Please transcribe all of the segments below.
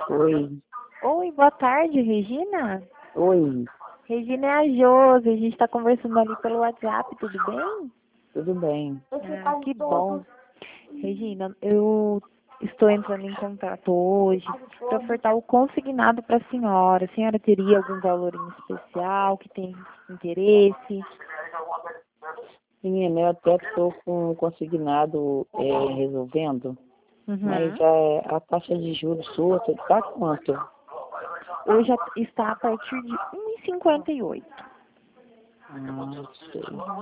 Oi, Oi, boa tarde, Regina. oi, Regina é a Josi, a gente está conversando ali pelo WhatsApp, tudo bem? tudo bem? Ah, que bom. Regina, eu estou entrando em contato hoje para ofertar o consignado para a senhora. A senhora teria algum valor em especial que tem interesse? Menina, eu até estou com o consignado resolvendo, mas Uhum. a taxa de juros sua está quanto? Hoje está a partir de 1,58. Não sei,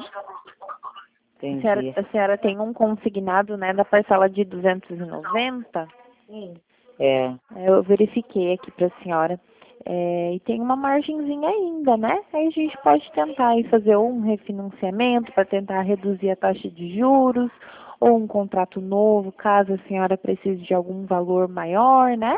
A entendi. senhora tem um consignado, né, da parcela de 290? É, Eu verifiquei aqui para a senhora. E tem uma margenzinha ainda, né? Aí a gente pode tentar aí fazer ou um refinanciamento para tentar reduzir a taxa de juros, ou um contrato novo, caso a senhora precise de algum valor maior, né?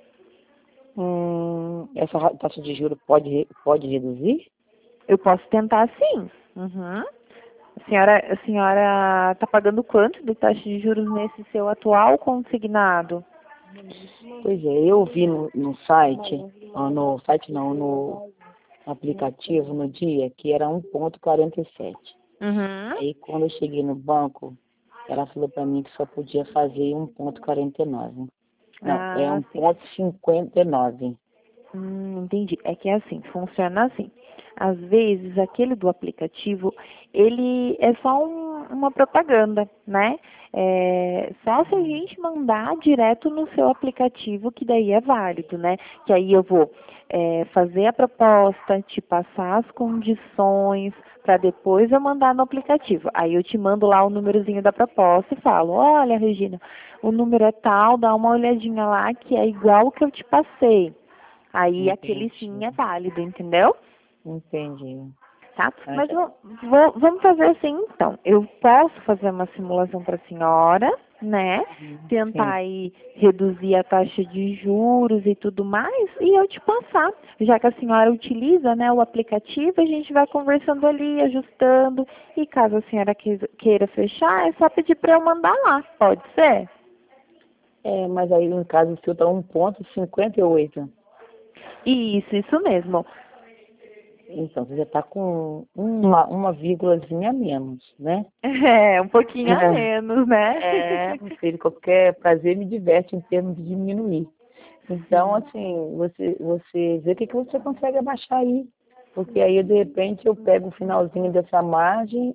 essa taxa de juros pode reduzir? Eu posso tentar sim. Uhum. A senhora está pagando quanto de taxa de juros nesse seu atual consignado? Pois é, eu vi no site, no site não, no aplicativo no dia, que era 1,47. Uhum. Aí quando eu cheguei no banco, ela falou para mim que só podia fazer 1,49. Não, é Ah, sim. 1,59. Entendi. É que é assim, funciona assim. Às vezes, aquele do aplicativo, ele é só uma propaganda, né? Só se a gente mandar direto no seu aplicativo, que daí é válido, né? Que aí eu vou fazer a proposta, te passar as condições, para depois eu mandar no aplicativo. Aí eu te mando lá o númerozinho da proposta e falo, olha, Regina, o número é tal, dá uma olhadinha lá que é igual o que eu te passei. Aí aquele sim Entendi, é válido, entendeu? entendi. Tá? Ah, Mas vamos fazer assim então. Eu posso fazer uma simulação para a senhora, né? Tentar sim. aí reduzir a taxa de juros e tudo mais, e eu te passar. Já que a senhora utiliza, né, o aplicativo, a gente vai conversando ali, ajustando. E caso a senhora queira fechar, é só pedir para eu mandar lá. Pode ser? Mas aí no caso o seu está 1,58. Isso mesmo. Então, você já está com uma vírgulazinha a menos, né? É, um pouquinho a menos, né? Não sei, qualquer prazer me diverte em termos de diminuir. Então, Sim. assim, você vê o que você consegue abaixar aí. Porque aí, de repente, eu pego o finalzinho dessa margem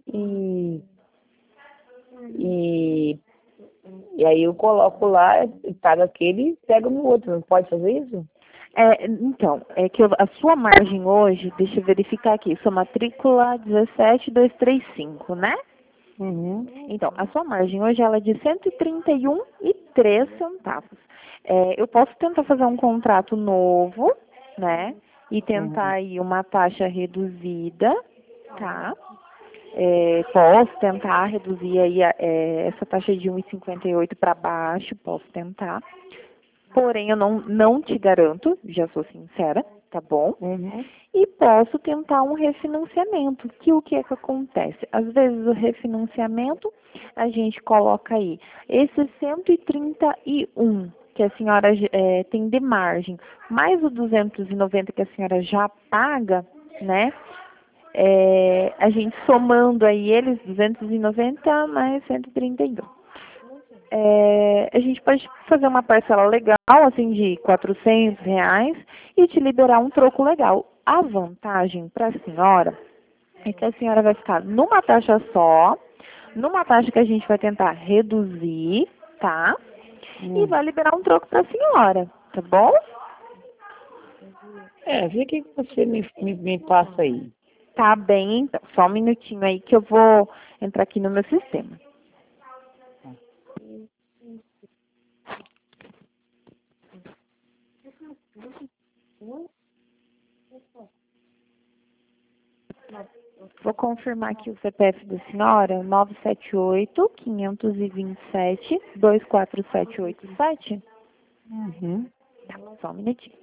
e, e aí eu coloco lá, e pago aquele e pego no outro. Não pode fazer isso? Então, é que a sua margem hoje, deixa eu verificar aqui, sua matrícula 17235, né? Uhum, Então, a sua margem hoje ela é de 131,03 centavos. Eu posso tentar fazer um contrato novo, né? E tentar uhum. aí uma taxa reduzida, tá? Posso tentar reduzir aí essa taxa de 1,58 para baixo, posso tentar. Porém, eu não te garanto, já sou sincera, tá bom? Uhum. E posso tentar um refinanciamento, que o que é que acontece? Às vezes o refinanciamento, a gente coloca aí esse 131 que a senhora tem de margem, mais o 290 que a senhora já paga, né? A gente somando aí eles, 290 mais 131. A gente pode fazer uma parcela legal, assim, de R$ 400 e te liberar um troco legal. A vantagem para a senhora é que a senhora vai ficar numa taxa só, numa taxa que a gente vai tentar reduzir, tá? E Hum. vai liberar um troco para a senhora, tá bom? Vê o que você me passa aí. Tá bem, então. Só um minutinho aí que eu vou entrar aqui no meu sistema. Vou confirmar aqui o CPF da senhora, 978-527-24787. Uhum. Tá, só um minutinho.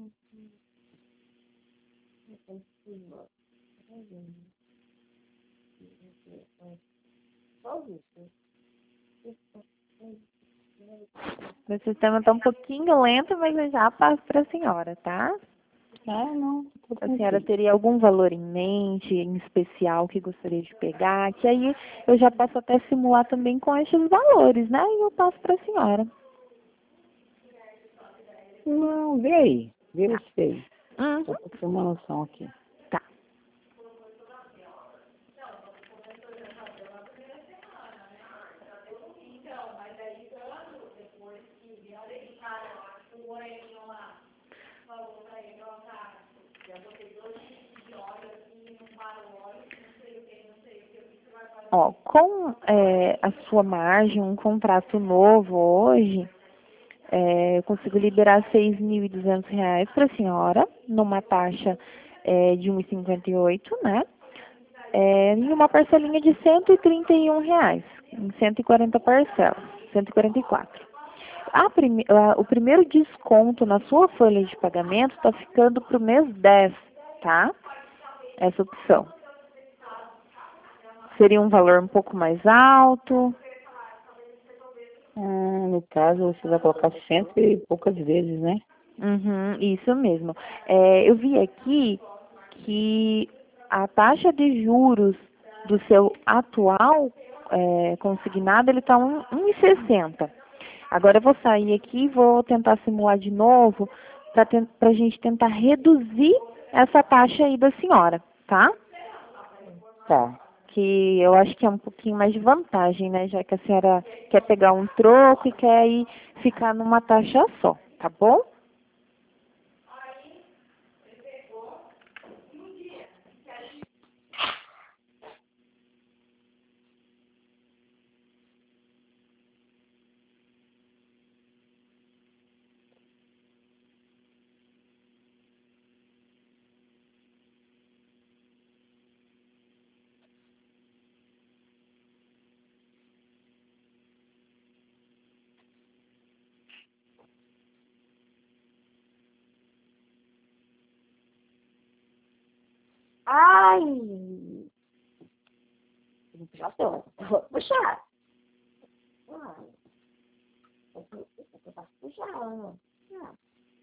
O sistema está um pouquinho lento, mas eu já passo para a senhora, tá? Não. A senhora teria algum valor em mente, em especial, que gostaria de pegar? Que aí eu já posso até simular também com esses valores, né? E eu passo para a senhora. Não, vê aí. Vê você aí. Uhum. Só pra ter uma noção aqui. Tá. Ó, com a sua margem, um contrato novo hoje, eu consigo liberar R$ 6.200 para a senhora, numa taxa de 1,58, né? Em uma parcelinha de R$ 131, em 140 parcelas, 144. O primeiro desconto na sua folha de pagamento está ficando para o mês 10, tá? Essa opção. Seria um valor um pouco mais alto. No caso, você vai colocar 100 e poucas vezes, né? Uhum, isso mesmo. Eu vi aqui que a taxa de juros do seu atual consignado, ele está 1,60. Agora eu vou sair aqui e vou tentar simular de novo para a gente tentar reduzir essa taxa aí da senhora, tá? Tá. Que eu acho que é um pouquinho mais de vantagem, né? Já que a senhora quer pegar um troco e quer ir ficar numa taxa só, tá bom? Ai! Já tô. Vou puxar. Ai. Eu posso puxar. Ah.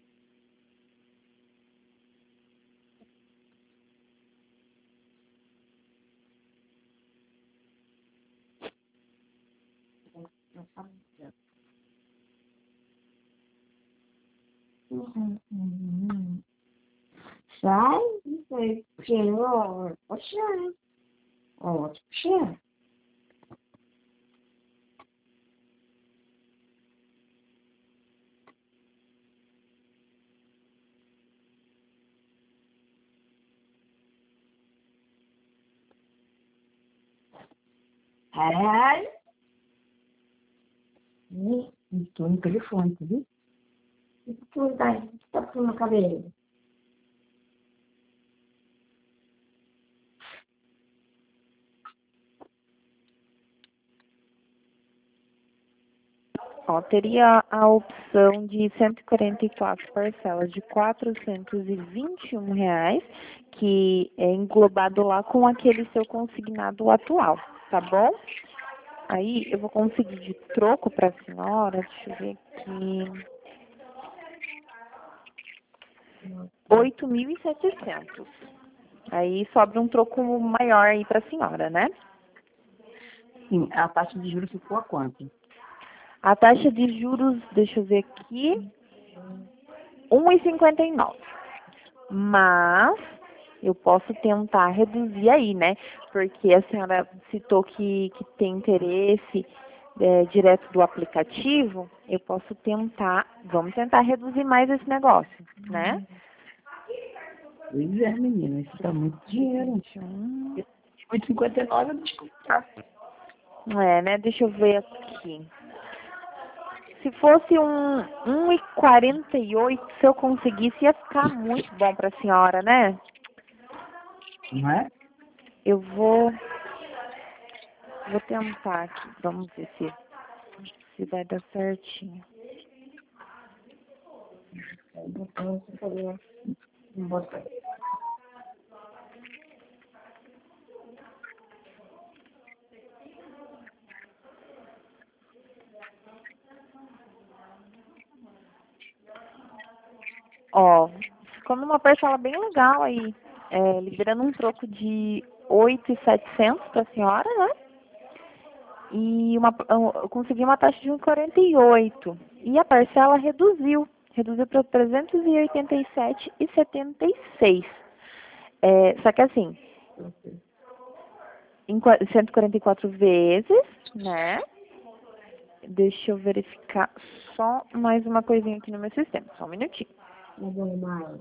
Sai, não sei. Puxei, ó. Puxar. Ó, puxar. Ai. Estou no telefone, tá vendo? O que tu tá puxando no cabelo? Ó, teria a opção de 144 parcelas de R$ 421, que é englobado lá com aquele seu consignado atual, tá bom? Aí eu vou conseguir de troco para a senhora, deixa eu ver aqui, 8.700. Aí sobra um troco maior aí para a senhora, né? Sim, a taxa de juros ficou a quanto? A taxa de juros, deixa eu ver aqui, 1,59. Mas eu posso tentar reduzir aí, né? Porque a senhora citou que tem interesse direto do aplicativo, eu posso tentar, vamos tentar reduzir mais esse negócio, né? Pois é, menina, isso dá muito dinheiro. 21. 8,59 eu deixo comprar. Né? Deixa eu ver aqui. Se fosse um 1,48, se eu conseguisse, ia ficar muito bom para a senhora, né? Não é? Eu vou tentar aqui. Vamos ver se vai dar certinho. Não seria. Não vou fazer. Ó, ficou numa parcela bem legal aí, liberando um troco de 8.700 para a senhora, né? E eu consegui uma taxa de 1,48. E a parcela reduziu para 387,76. Só que assim, em 144 vezes, né? Deixa eu verificar só mais uma coisinha aqui no meu sistema, só um minutinho. Não vou mais.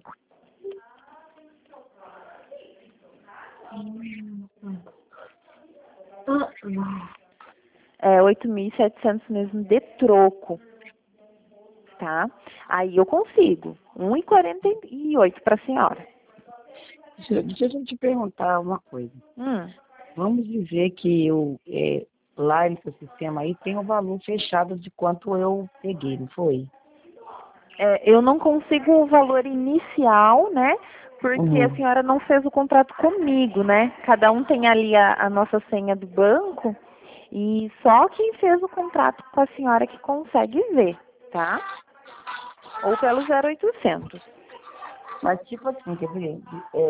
8.700 mesmo de troco, tá? Aí eu consigo 1,48 para a senhora. Deixa eu te perguntar uma coisa. Vamos dizer que lá nesse sistema aí tem o valor fechado de quanto eu peguei, não foi? Eu não consigo o valor inicial, né? Porque a Uhum. senhora não fez o contrato comigo, né? Cada um tem ali a nossa senha do banco e só quem fez o contrato com a senhora que consegue ver, tá? Ou pelo 0800. Mas tipo assim, quer ver?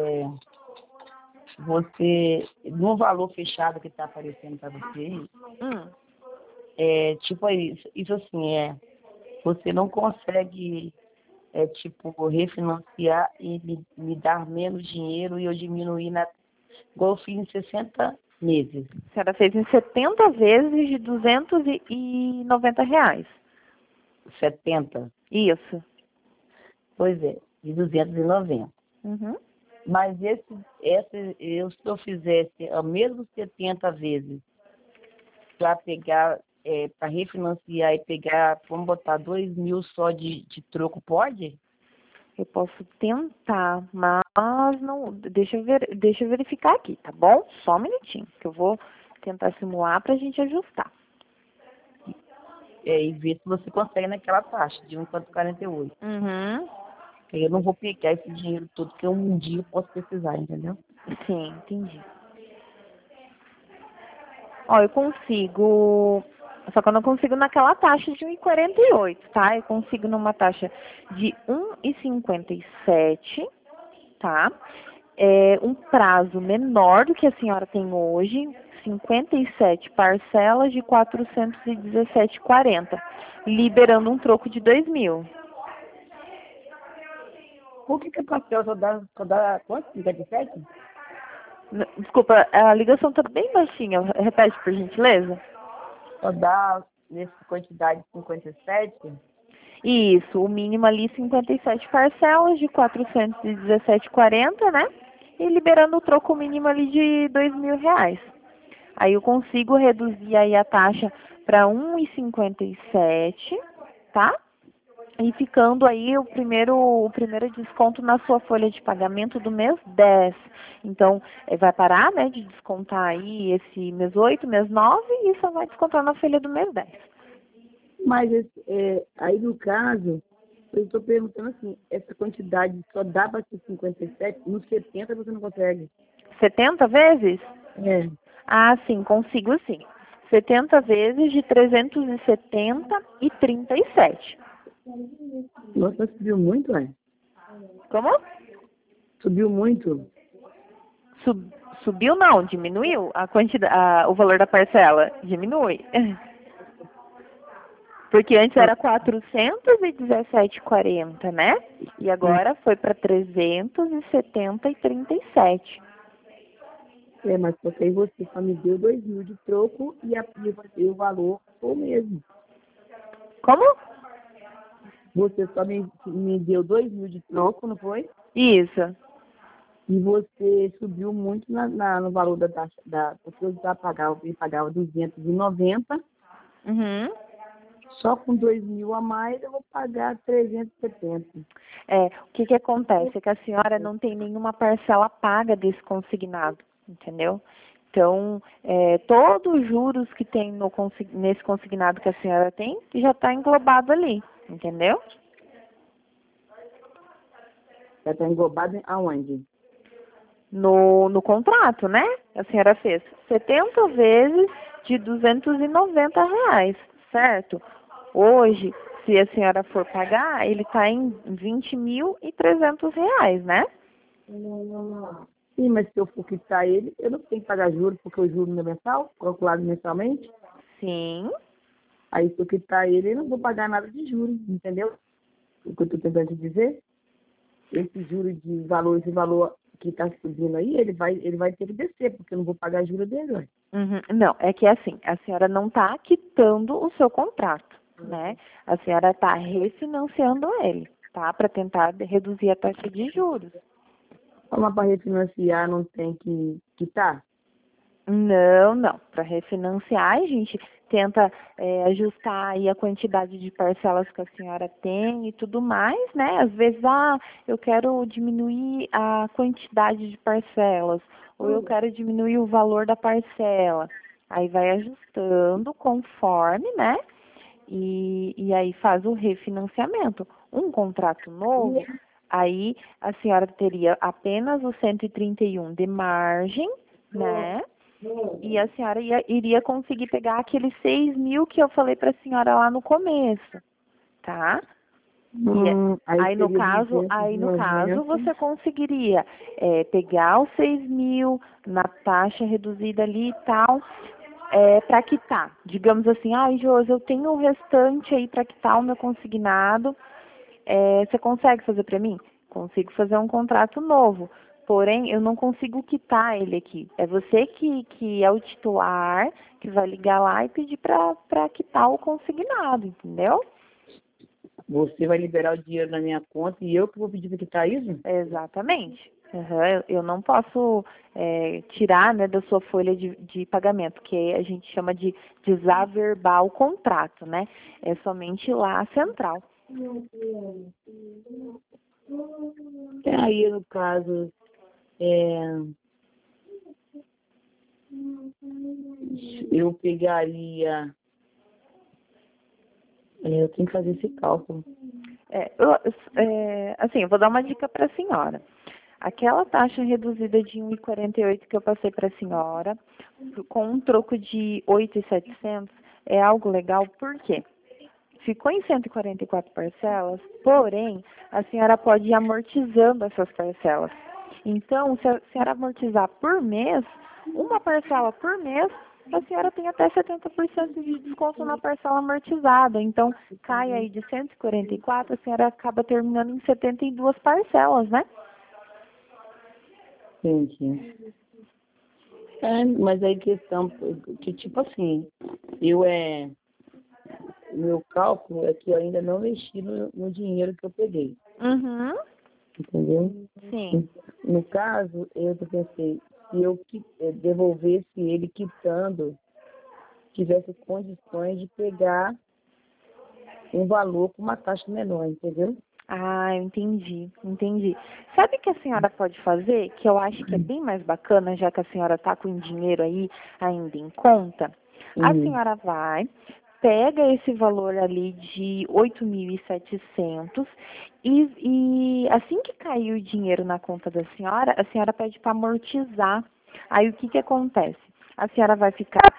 Você, no valor fechado que está aparecendo para você, tipo isso assim, você não consegue, tipo, refinanciar e me dar menos dinheiro e eu diminuir igual eu fiz em 60 meses. A senhora fez em 70 vezes de R$ 290. 70? Isso. Pois é, de 290. Uhum. Mas se eu fizesse a mesmo 70 vezes para pegar, para refinanciar e pegar, vamos botar 2.000 só de troco, pode? Eu posso tentar, mas não. Deixa eu verificar aqui, tá bom? Só um minutinho, que eu vou tentar simular pra gente ajustar. E ver se você consegue naquela taxa de 1,48. Uhum. Eu não vou pegar esse dinheiro todo, que um dia eu posso precisar, entendeu? Sim, entendi. Ó, eu consigo. Só que eu não consigo naquela taxa de 1,48, tá? Eu consigo numa taxa de 1,57, tá? Um prazo menor do que a senhora tem hoje, 57 parcelas de 417,40, liberando um troco de 2.000. Por que a parcela só dá quanto? 57? Desculpa, a ligação tá bem baixinha. Repete, por gentileza. Só dá nessa quantidade de 57? Isso, o mínimo ali 57 parcelas de 417,40, né? E liberando o troco mínimo ali de R$ 2.000. Aí eu consigo reduzir aí a taxa para 1,57, tá? E ficando aí o primeiro desconto na sua folha de pagamento do mês 10. Então, vai parar, né, de descontar aí esse mês 8, mês 9 e só vai descontar na folha do mês 10. Mas aí no caso, eu estou perguntando assim, essa quantidade só dá para ser 57? Nos 70 você não consegue? 70 vezes? É. Ah, sim, consigo sim. 70 vezes de 370,37. Nossa, subiu muito, é? Como? Subiu muito. Subiu não, diminuiu a quantidade, o valor da parcela, diminui. Porque antes era 417,40, né? E agora foi para 370,37. Mas porque aí você só me deu 2.000 de troco e o valor foi o mesmo. Como? Você só me deu 2.000 de troco, não foi? Isso. E você subiu muito no valor da taxa, porque eu pagava 290, Uhum. só com 2.000 a mais eu vou pagar 370. O que acontece? É que a senhora não tem nenhuma parcela paga desse consignado, entendeu? Então, todos os juros que tem nesse consignado que a senhora tem, já está englobado ali, entendeu? Ela está englobada aonde? No contrato, né? A senhora fez 70 vezes de R$ 290, certo? Hoje, se a senhora for pagar, ele está em R$ 20.300, né? Sim, mas se eu for quitar ele, eu não tenho que pagar juros, porque o juro não é mensal, calculado mensalmente. Sim. Aí se eu quitar ele, eu não vou pagar nada de juros, entendeu? O que eu estou tentando te dizer? Esse juro de valor, esse valor que está subindo aí, ele vai ter que descer, porque eu não vou pagar juros dele, ué. Uhum. Não, é que assim, a senhora não está quitando o seu contrato, né? A senhora está refinanciando ele, tá? Para tentar reduzir a taxa de juros. Mas para refinanciar não tem que quitar? Não, não. Para refinanciar, a gente tenta ajustar aí a quantidade de parcelas que a senhora tem e tudo mais, né? Às vezes, eu quero diminuir a quantidade de parcelas, ou eu quero diminuir o valor da parcela. Aí vai ajustando conforme, né? E aí faz o refinanciamento. Um contrato novo, aí a senhora teria apenas o 131 de margem, né? E a senhora iria conseguir pegar aqueles 6.000 que eu falei para a senhora lá no começo, tá? Aí no caso, você conseguiria pegar os 6.000 na taxa reduzida ali e tal, para quitar. Digamos assim, Josi, eu tenho o restante aí para quitar o meu consignado. Você consegue fazer para mim? Consigo fazer um contrato novo. Porém, eu não consigo quitar ele aqui. É você que é o titular, que vai ligar lá e pedir para quitar o consignado, entendeu? Você vai liberar o dinheiro na minha conta e eu que vou pedir para quitar isso? Exatamente. Uhum. Eu não posso tirar, né, da sua folha de pagamento, que a gente chama de desaverbar o contrato, né? É somente lá a central. Aí, no caso, eu pegaria... eu tenho que fazer esse cálculo. Assim, eu vou dar uma dica para a senhora. Aquela taxa reduzida de 1,48 que eu passei para a senhora, com um troco de 8.700, é algo legal, por quê? Ficou em 144 parcelas, porém, a senhora pode ir amortizando essas parcelas. Então, se a senhora amortizar por mês, uma parcela por mês, a senhora tem até 70% de desconto na parcela amortizada. Então, cai aí de 144, a senhora acaba terminando em 72 parcelas, né? Entendi. Mas aí questão, que tipo assim, meu cálculo é que eu ainda não mexi no dinheiro que eu peguei. Uhum. Entendeu? Sim. No caso, eu pensei, se eu devolvesse ele quitando, tivesse condições de pegar um valor com uma taxa menor, entendeu? Eu entendi. Sabe o que a senhora pode fazer, que eu acho que é bem mais bacana, já que a senhora está com o dinheiro aí ainda em conta? A senhora vai, pega esse valor ali de 8.700 e assim que cair o dinheiro na conta da senhora, a senhora pede para amortizar. Aí o que acontece? A senhora vai ficar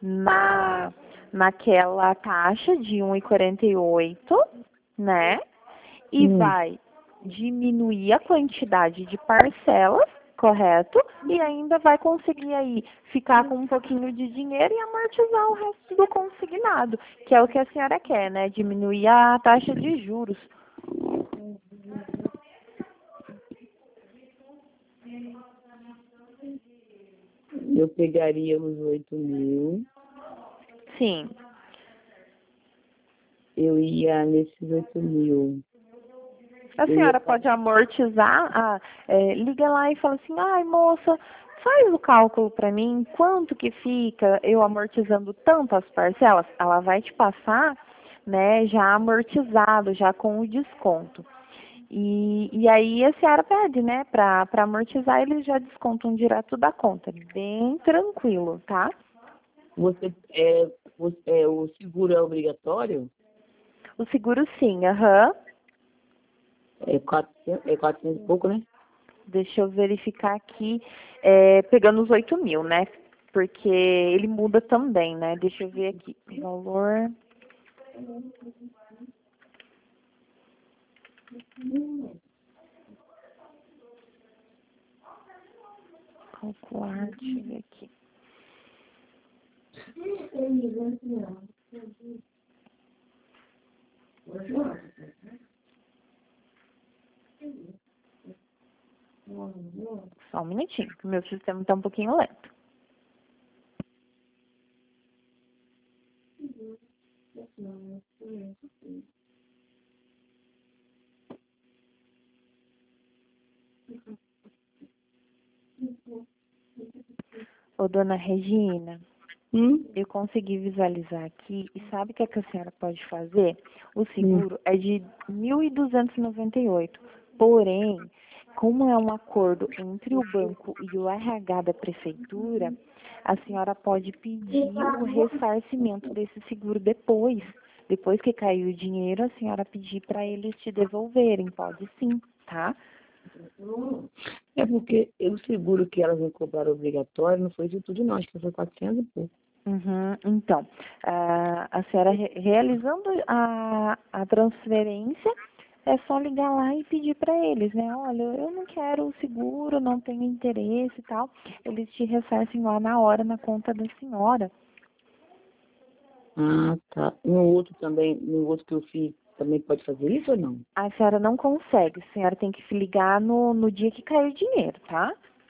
naquela taxa de 1,48, né? E vai diminuir a quantidade de parcelas, correto? E ainda vai conseguir aí ficar com um pouquinho de dinheiro e amortizar o resto do consignado, que é o que a senhora quer, né? Diminuir a taxa de juros. Eu pegaria os 8.000. Sim. Eu ia nesses 8.000. A senhora pode amortizar, liga lá e fala assim, moça, faz o cálculo para mim, quanto que fica eu amortizando tantas parcelas? Ela vai te passar, né, já amortizado, já com o desconto. E aí a senhora pede, né, para amortizar, eles já descontam direto da conta, bem tranquilo, tá? O seguro é obrigatório? O seguro sim, aham. É 400 e pouco, né? Deixa eu verificar aqui, pegando os 8.000, né? Porque ele muda também, né? Deixa eu ver aqui. Valor. Calcular, deixa eu ver aqui. Só um minutinho, que o meu sistema está um pouquinho lento. Ô, dona Regina, eu consegui visualizar aqui e sabe o que a senhora pode fazer? O seguro é de 1.298, porém, como é um acordo entre o banco e o RH da prefeitura, a senhora pode pedir o ressarcimento desse seguro depois. Depois que cair o dinheiro, a senhora pedir para eles te devolverem, pode sim, tá? É porque o seguro que elas me cobraram obrigatório não foi de tudo não, acho que foi 400 e pouco. Então, a senhora realizando a transferência, é só ligar lá e pedir para eles, né? Olha, eu não quero o seguro, não tenho interesse e tal. Eles te ressarcem lá na hora, na conta da senhora. Ah, tá. No outro também, no outro que eu fiz, também pode fazer isso ou não? A senhora não consegue, a senhora tem que se ligar no dia que cair o dinheiro, tá?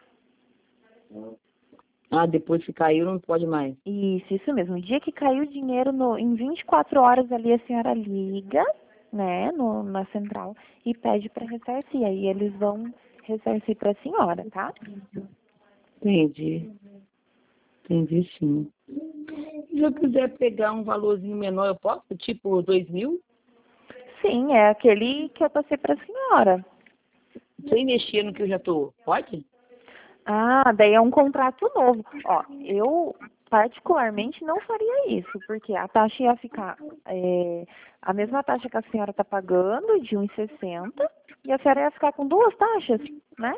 Ah, depois que caiu não pode mais. Isso mesmo. No dia que caiu o dinheiro, em 24 horas ali a senhora liga, né, na central e pede para ressarcir. Aí eles vão ressarcir para a senhora, tá? Entendi. Entendi, sim. Se eu quiser pegar um valorzinho menor, eu posso? Tipo 2.000? Sim, é aquele que eu passei para a senhora. Sem mexer no que eu já tô. Pode? Ah, daí é um contrato novo. Ó, eu particularmente não faria isso, porque a taxa ia ficar a mesma taxa que a senhora está pagando, de 1,60, e a senhora ia ficar com duas taxas, né?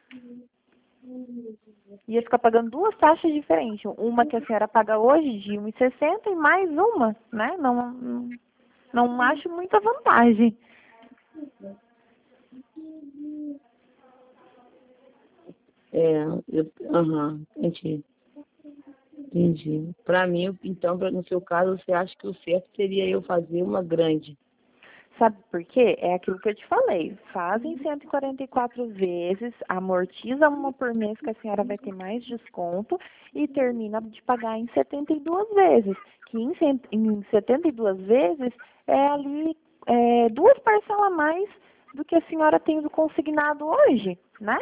Ia ficar pagando duas taxas diferentes. Uma que a senhora paga hoje de 1,60 e mais uma, né? Não acho muita vantagem. Entendi. Entendi. Para mim, então, no seu caso, você acha que o certo seria eu fazer uma grande? Sabe por quê? É aquilo que eu te falei. Fazem 144 vezes, amortiza uma por mês que a senhora vai ter mais desconto e termina de pagar em 72 vezes. Que em 72 vezes é ali duas parcelas a mais do que a senhora tem do consignado hoje, né?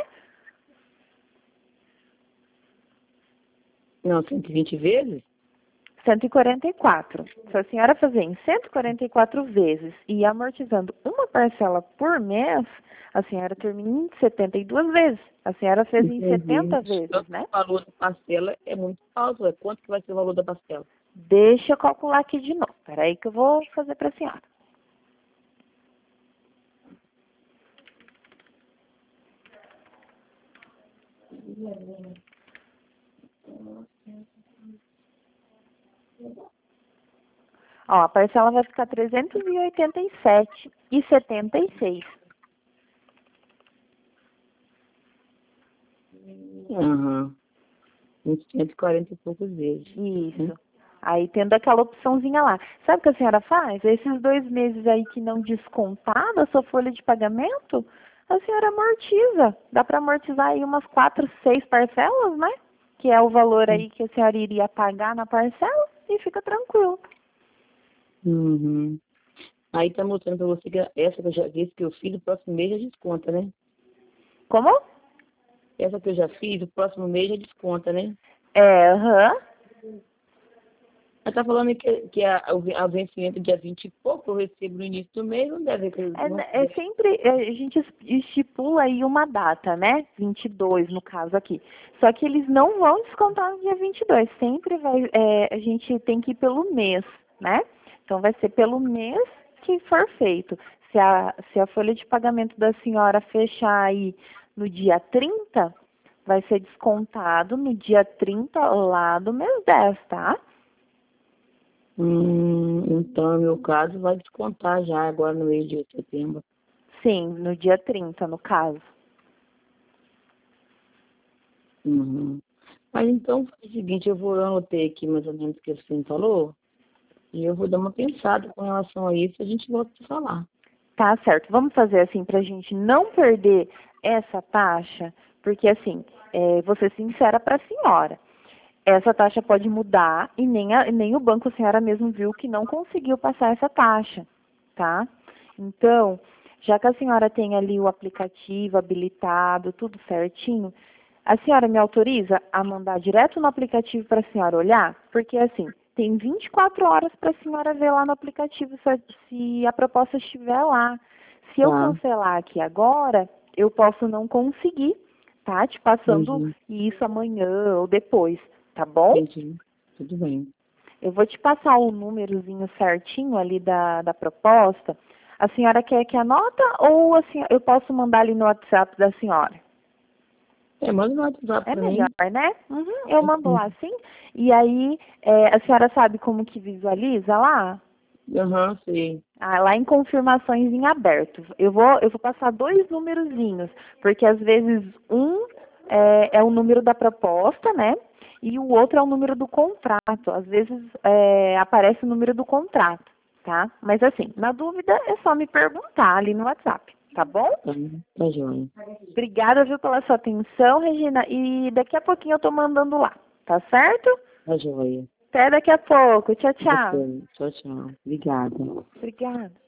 Não, 120 vezes? 144. Se a senhora fazer em 144 vezes e ir amortizando uma parcela por mês, a senhora termina em 72 vezes. A senhora fez em 70 vezes, né? O valor da parcela é muito alto. Quanto que vai ser o valor da parcela? Deixa eu calcular aqui de novo. Espera aí que eu vou fazer para a senhora. Ó, a parcela vai ficar 387,76. Aham. 140 e poucos vezes. Isso. Aí tendo aquela opçãozinha lá. Sabe o que a senhora faz? Esses 2 meses aí que não descontar da sua folha de pagamento, a senhora amortiza. Dá para amortizar aí umas 4, 6 parcelas, né? Que é o valor aí que a senhora iria pagar na parcela e fica tranquilo. Uhum. Aí tá mostrando para você que essa que eu já disse que eu fiz, o próximo mês já desconta, né? Como? Essa que eu já fiz, o próximo mês já desconta, né? Aham. Ela tá falando que a vencimento dia 20 e pouco, eu recebo no início do mês, não deve ter. Sempre, a gente estipula aí uma data, né? 22 no caso aqui. Só que eles não vão descontar no dia 22. Sempre a gente tem que ir pelo mês, né? Então vai ser pelo mês que for feito. Se a folha de pagamento da senhora fechar aí no dia 30, vai ser descontado no dia 30 lá do mês 10, tá? Então, no meu caso, vai descontar já agora no mês de setembro. Sim, no dia 30, no caso. Uhum. Mas então, faz o seguinte, eu vou anotar aqui mais ou menos o que você me falou, e eu vou dar uma pensada com relação a isso, e a gente volta a falar. Tá certo. Vamos fazer assim para a gente não perder essa taxa, porque assim, vou ser sincera para a senhora. Essa taxa pode mudar e nem o banco a senhora mesmo viu que não conseguiu passar essa taxa, tá? Então, já que a senhora tem ali o aplicativo habilitado, tudo certinho, a senhora me autoriza a mandar direto no aplicativo para a senhora olhar? Porque assim, tem 24 horas para a senhora ver lá no aplicativo se a proposta estiver lá. Se eu Tá, cancelar aqui agora, eu posso não conseguir, tá? Te passando entendi, isso amanhã ou depois, tá bom? entendi. Tudo bem. Eu vou te passar o númerozinho certinho ali da proposta. A senhora quer que anota ou eu posso mandar ali no WhatsApp da senhora? Manda no WhatsApp É pra melhor, mim. né? Uhum, eu mando lá sim. E aí, a senhora sabe como que visualiza lá? Aham, sei. Ah, lá em confirmações em aberto. Eu vou passar dois numerozinhos, porque às vezes um é o número da proposta, né? E o outro é o número do contrato. Às vezes aparece o número do contrato, tá? Mas assim, na dúvida é só me perguntar ali no WhatsApp, tá bom? Tá joia. Obrigada, viu, pela sua atenção, Regina. E daqui a pouquinho eu tô mandando lá, tá certo? Tá joia. Até daqui a pouco. Tchau, tchau. Ok, tchau, tchau. Obrigada. Obrigada.